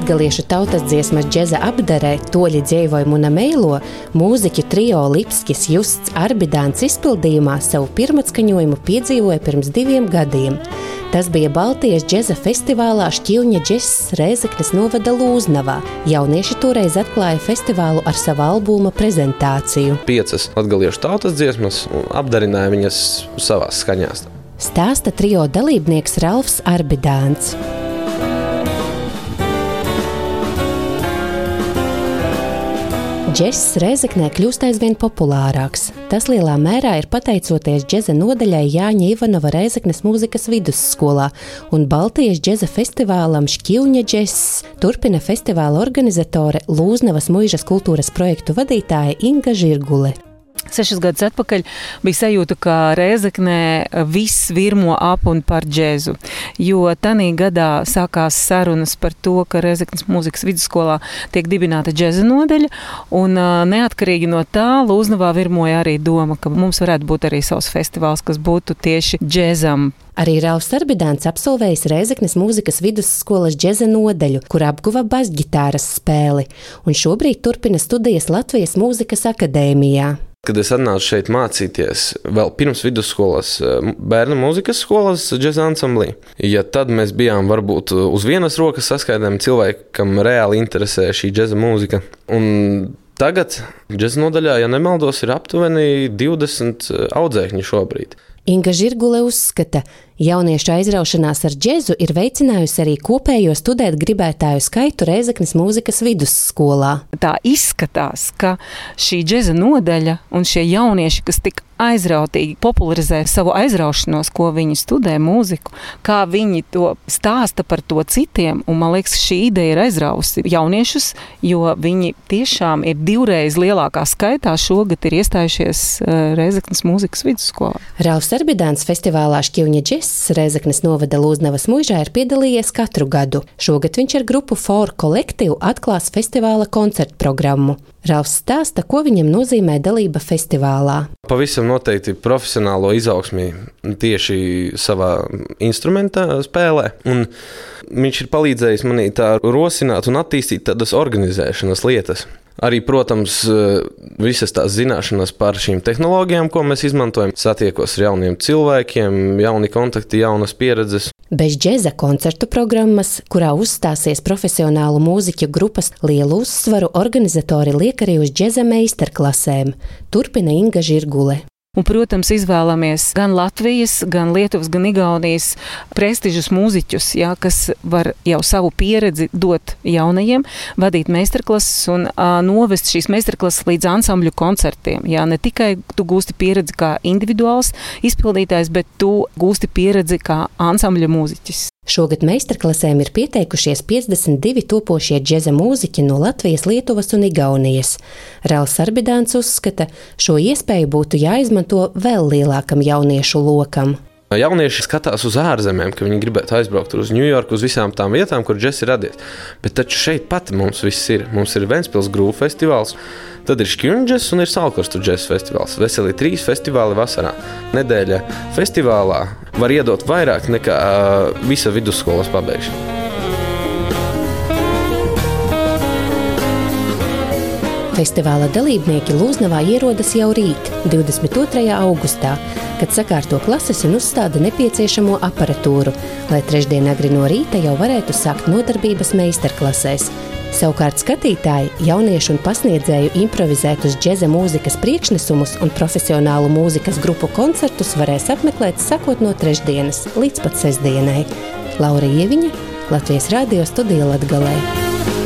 Latgaliešu tautas dziesmas džeza apdarē Toļi dzejvoj muna meilo mūziķu trio Lipskis Justs Arbidāns izpildījumā savu pirmatskaņojumu piedzīvoja pirms 2 gadiem. Tas bija Baltijas džeza festivālā Šķiuņa džess Rēzeknes novada Lūznavā. Jaunieši toreiz atklāja festivālu ar savu albuma prezentāciju. 5 latgaliešu tautas dziesmas un apdarināja viņas savās skaņās. Stāsta trio dalībnieks Ralfs Arbidāns. Džess Rēzeknē kļūst aizvien populārāks. Tas lielā mērā ir pateicoties džeza nodaļai Jāņa Ivanova Rēzeknes mūzikas vidusskolā un Baltijas džeza festivālam Šķiuņa džess, turpina festivāla organizatore Lūznavas muižas kultūras projektu vadītāja Inga Žirgule. 6 gadus atpakaļ bija sajūta, ka Rēzeknē viss virmo ap un par džezu, jo tanī gadā sākās sarunas par to, ka Rēzeknes mūzikas vidusskolā tiek dibināta džeza nodaļa, un neatkarīgi no tā Lūznavā virmoja arī doma, ka mums varētu būt arī savs festivāls, kas būtu tieši džezam. Arī Ralfs Arbidāns absolvējis Rēzeknes mūzikas vidusskolas džeza nodaļu, kur apguva basģitāras spēli, un šobrīd turpina studijas Latvijas mūzikas akadēmijā. Kad es atnācu šeit mācīties, vēl pirms vidusskolas bērnu mūzikas skolas džeza ansamblī, ja tad mēs bijām varbūt uz vienas rokas saskaidām cilvēkam reāli interesē šī džeza mūzika. Un tagad džeza nodaļā, ja nemaldos, ir aptuveni 20 audzēkņi šobrīd. Inga Žirgule uzskata, jauniešu aizraušanās ar džezu ir veicinājusi arī kopējo studēt gribētāju skaitu Rēzeknes mūzikas vidusskolā. Tā izskatās, ka šī džeza nodaļa un šie jaunieši, kas tik aizrautīgi popularizē savu aizraušanos, ko viņi studē mūziku, kā viņi to stāsta par to citiem, un man liekas, šī ideja ir aizrausi jauniešus, jo viņi tiešām ir 2 reizes lielākā skaitā šogad ir iestājušies Rēzeknes mūzikas vidusskolā. Ralfs Arbidāns festivālā Šķiuņa džess Rēzeknes novada Lūznavas muižā ir piedalījies katru gadu. Šogad viņš ar grupu For kolektīvu atklās festivāla koncertu programmu. Ralfs stāsta, ko viņam nozīmē dalība festivālā. Pavisam noteikti profesionālo izaugsmi tieši savā instrumenta spēlē. Un viņš ir palīdzējis manī tā rosināt un attīstīt tādas organizēšanas lietas. Arī, protams, visas tās zināšanas par šīm tehnoloģijām, ko mēs izmantojam, satiekos ar jauniem cilvēkiem, jauni kontakti, jaunas pieredzes. Bez džeza koncertu programmas, kurā uzstāsies profesionālu mūziķu grupas, lielu uzsvaru organizatori liek arī uz džeza meistarklasēm, turpina Inga Žirgule. Un, protams, izvēlamies gan Latvijas, gan Lietuvas, gan Igaunijas prestižus mūziķus, kas var jau savu pieredzi dot jaunajiem, vadīt meistarklases un novest šīs meistarklases līdz ansambļu koncertiem. Ne tikai tu gūsti pieredzi kā individuāls izpildītājs, bet tu gūsti pieredzi kā ansambļa mūziķis. Šogad meistarklasēm ir pieteikušies 52 topošie džeza mūziķi no Latvijas, Lietuvas un Igaunijas. Ralfs Arbidāns uzskata, šo iespēju būtu jāizmanto vēl lielākam jauniešu lokam. Jaunieši skatās uz ārzemēm, ka viņi gribētu aizbraukt uz Ņujorku, uz visām tām vietām, kur džess ir radies. Bet taču šeit pat mums viss ir. Mums ir Ventspils Groove festivāls, tad ir Šķiuņa džess un ir Salkarstu džessa festivāls. Veseli 3 festivāli vasarā. Nedēļa festivālā var iedot vairāk nekā visa vidusskolas pabeigšana. Festivāla dalībnieki Lūznavā ierodas jau rīt, 22. augustā, kad sakārto klases un uzstāda nepieciešamo aparatūru, lai trešdien agri no rīta jau varētu sākt nodarbības meistarklasēs. Savukārt skatītāji, jauniešu un pasniedzēju improvizētus džeza mūzikas priekšnesumus un profesionālu mūzikas grupu koncertus varēs apmeklēt sakot no trešdienas līdz pat sestdienai. Laura Ieviņa, Latvijas radio studija Latgalē.